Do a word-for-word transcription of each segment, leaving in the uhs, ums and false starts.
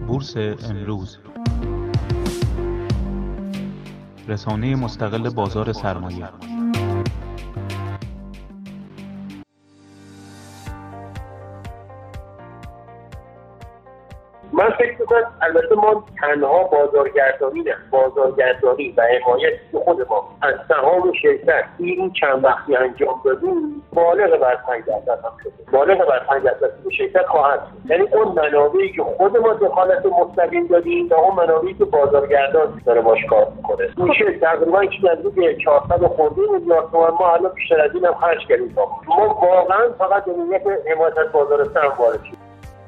بورس امروز، رسانه مستقل بازار سرمایه. من فکر می‌کنم البته ما تنها بازارگردانی نه بازارگردانی و حمایت خود ما از سهام شرکت این چند وقتی انجام دادیم بالغ بر پنج درصد هم شده. بالغ بر پنج درصد شرکت خواهد شد. یعنی اون منابعی که خود ما دخالت مستقیم دادیم و اون منابعی که بازارگردان داره باش کار می‌کنه میشه تقریبا نزدیک چهارصد خورده میلیارد تومان. ما الان بیشتر از این هم خرج کردیم. ما واقعا فقط به نیت حمایت از بازار سهم وارد شدیم.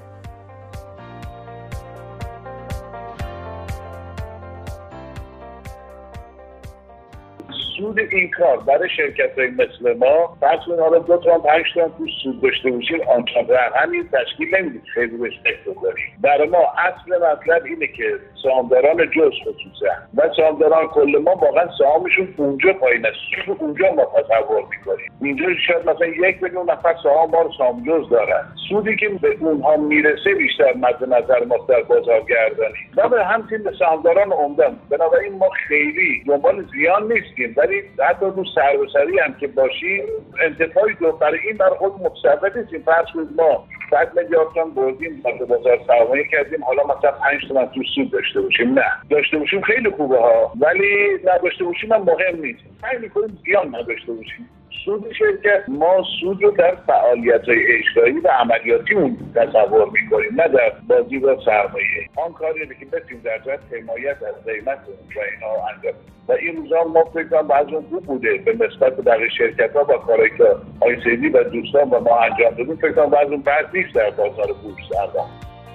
سود این کار برای شرکت‌های مثل ما فرض کنید حالا دو تا پنج تا تو سود داشته باشید آنچنان همین تشکیل نمیدید خیلی بهش فکر کنید. برای ما اصل مطلب اینه که سهامداران جز خصوصا و سهامداران کل ما واقعا سهامشون اونجا پایین است. سود اونجا ما تصور می‌کنیم. اینجا شاید مثلا یک میلیون نفر سهام ما رو سهام جز دارن. سودی که به اونها میرسه بیشتر مد نظر ما در بازارگردانی و به همین سهامداران عمده. بنابراین ما خیلی دنبال زیان نیستیم، ولی حتی تو سر و سری هم که باشیم انتفاعی دو برای این برای خود متصور نیستیم. فرض کنید ما صد میلیارد تومان بردیم در بازار سرمایه کردیم، حالا مثلا پنج تومن تو سود داشته باشیم. نه داشته باشیم خیلی خوبه ها، ولی نداشته باشیم هم مهم نیست. سعی می‌کنیم زیان نداشته باشیم. سود شرکت ما سود رو در فعالیت‌های اجرایی و عملیاتی اون تصور می‌کنیم، نه در بازی با سرمایه. آن کاریه که بتونیم در جهت حمایت از قیمت و اینا انجام و این روزا ما فکر کنم بعضی خوب بوده به نسبت بقیه شرکت‌ها با کاری که آی سی دی و دوستان با ما انجام دادن. فکر کنم بعضی بد نیست در بازار بورس الان.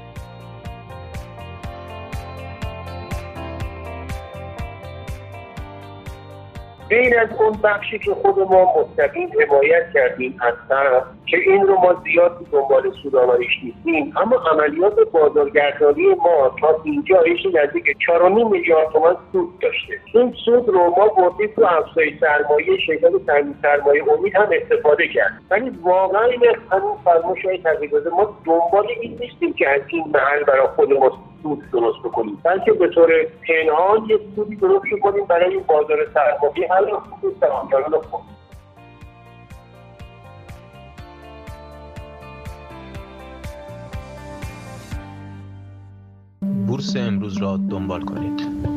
غیر از اون بخشی که خود ما مستقیم حمایت کردیم از سهم که این رو ما زیاد دنبال سودآوریش نیستیم، اما عملیات بازارگردانی ما تا اینجا ایشی نزدیک چهار و نیم میلیارد تومان سود داشته. این سود رو ما بردیم تو افزایش سرمایه شرکت تامین سرمایه امید هم استفاده کرد. ولی واقعا این همین فرمایش های تغییرات ما دنبال این نیستیم که از این محل برای خود ما سود درست بکنیم، بلکه به طور پنهان یه سودی درست بکنیم برای این بازار سرمایه هر خود سهامداران خود. بورس امروز را دنبال کنید.